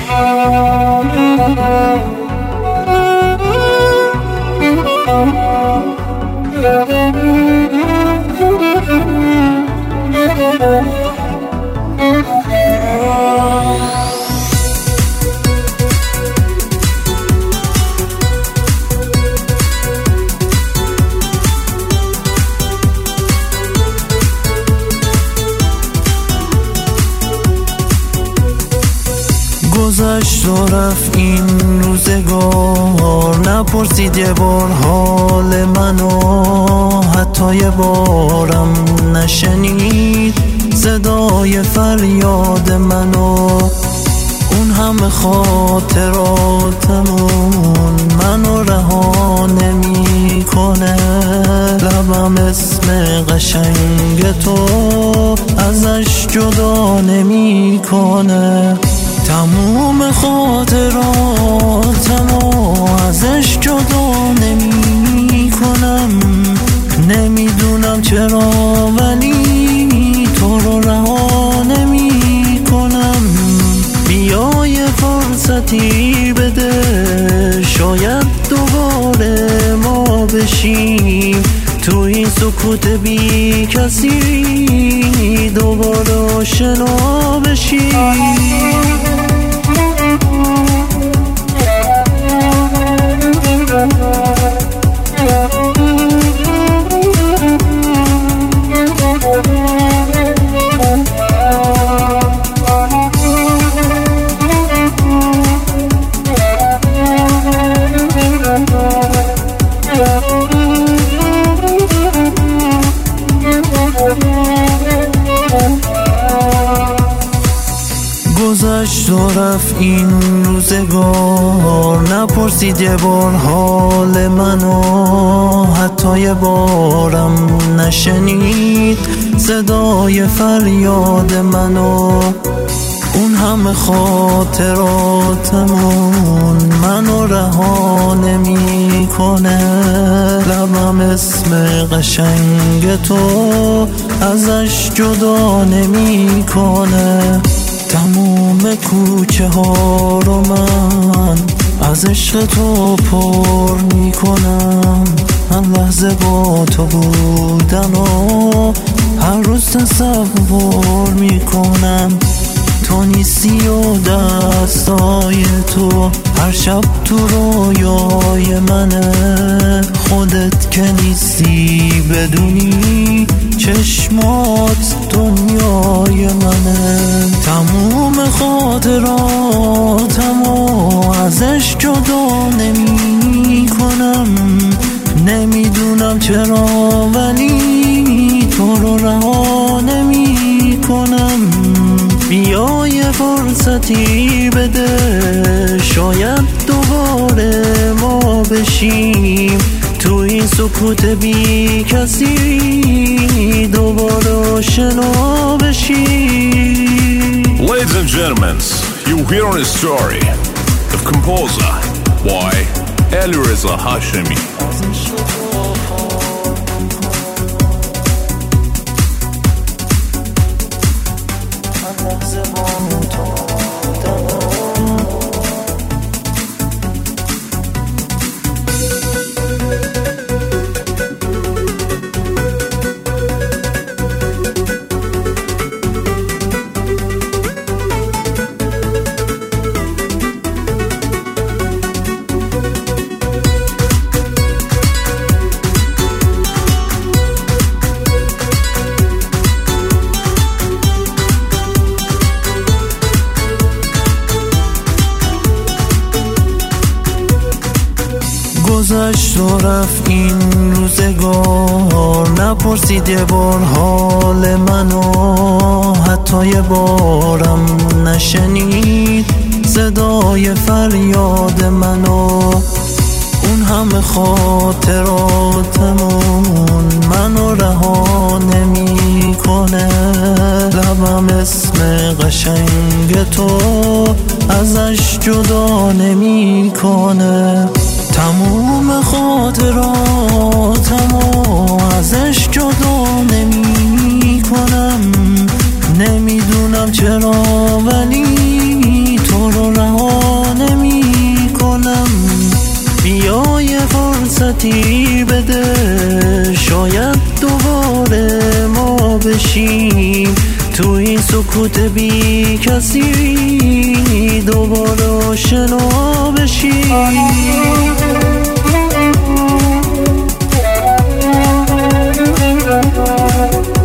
گذشت و رفت این روزگار، نپرسید یه بار حال منو، حتی یه بارم نشنید صدای فریاد منو. اون همه خاطراتمون منو رها نمی‌کنه، لبم اسم قشنگ تو ازش جدا نمی‌کنه. تموم خاطراتمو ازش جدا نمی‌کنم، نمیدونم چرا ولی تو رو رها نمی‌کنم. بیا یه فرصتی بده، شاید دوباره ما بشیم تو این سکوت بی کسی، دوباره آشنا بشیم. گذشت و رفت این روزگار، نپرسید یه بار حال منو، حتی یه بارم نشنید صدای فریاد منو. اون همه خاطراتمون منو رها نمی‌کنه، لبم اسم قشنگ تو ازش جدا نمی‌کنه. تموم کوچه ها رو من از عشق تو پر میکنم، هر لحظه با تو بودن و هر روز تصور میکنم. تو نیستی و دستای تو هر شب تو رویای منه، خودت که نیستی بدونی چشمات دنیای منه. تموم خاطراتمو ازش جدا نمی کنم، نمیدونم چرا ولی تو رو رها نمی کنم. بیا یه فرصتی بده، شاید دوباره ما بشیم تو این سکوت بی کسی، دوباره آشنا بشیم. Ladies and gentlemen, you hear a story of composer by Alireza Hashemi. گذشت و رفت این روزگار، نپرسید یه بار حال منو، حتی یه بارم نشنید صدای فریاد منو. اون همه خاطراتمون منو رها نمی‌کنه، لبم اسم قشنگ تو ازش جدا نمی‌کنه. تموم خاطراتمو ازش جدا نمی‌کنم، نمیدونم چرا ولی تو رو رها فرصتی بده، شاید دوباره ما بشیم تو این سکوت بی کسی، دوباره آشنا بشیم.